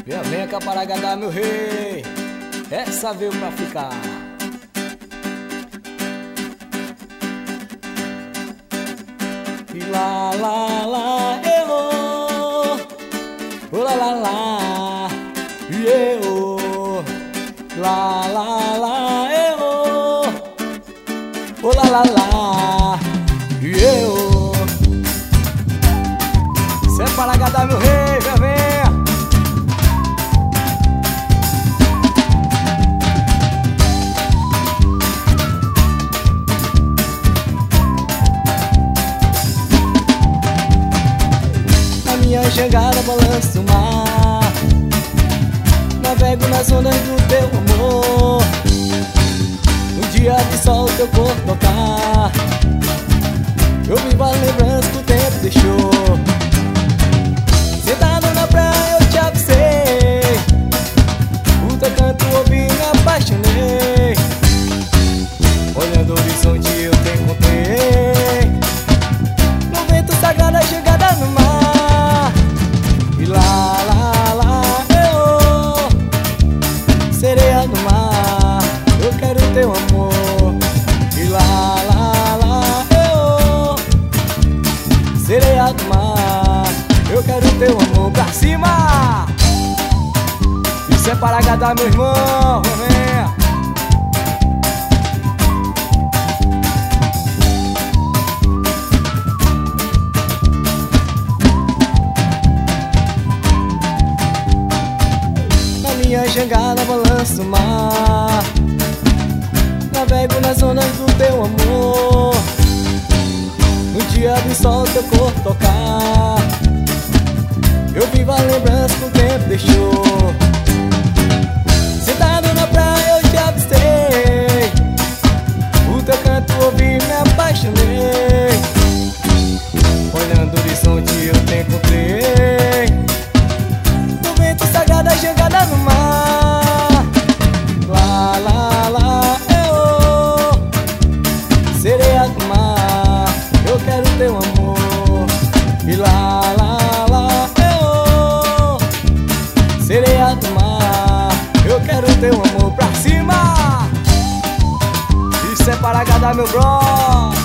Vem cá para agradar, meu rei, essa veio pra ficar. E lá, lá, lá, eu, oh, lá, lá, lá, eu, lá, lá, lá, eu, oh, lá, lá, lá, eu. Cê é para agradar, meu rei, vem. Minha jangada balança o mar, navego nas ondas do teu amor. Um dia de sol teu corpo tocar, eu vivo a lembrança que o tempo deixou. Sentado na praia eu te avisei, o teu canto ouvi me apaixonei. Olhando o horizonte eu te encontrei, no vento sagrado a jangada no mar. Lá, lá, lá, eu, sereia do mar, eu quero teu amor. E lá, lá, lá, eu, sereia do mar, eu quero teu amor. Pra cima! Isso é para agradar, meu irmão, vem. Minha jangada balança o mar, navego nas ondas do teu amor. No dia do sol teu corpo tocar, eu vivo a lembrança que o tempo deixou. Sentado na praia eu te avistei, o teu canto ouvi me apaixonei. Olhando o horizonte eu te encontrei, no vento sagrado a jangada no mar. Lá, lá, lá, eu, sereia do mar, eu quero teu amor. E lá, lá, lá, eu, sereia do mar, eu quero teu amor. Pra cima! Isso é para agradar, meu bro.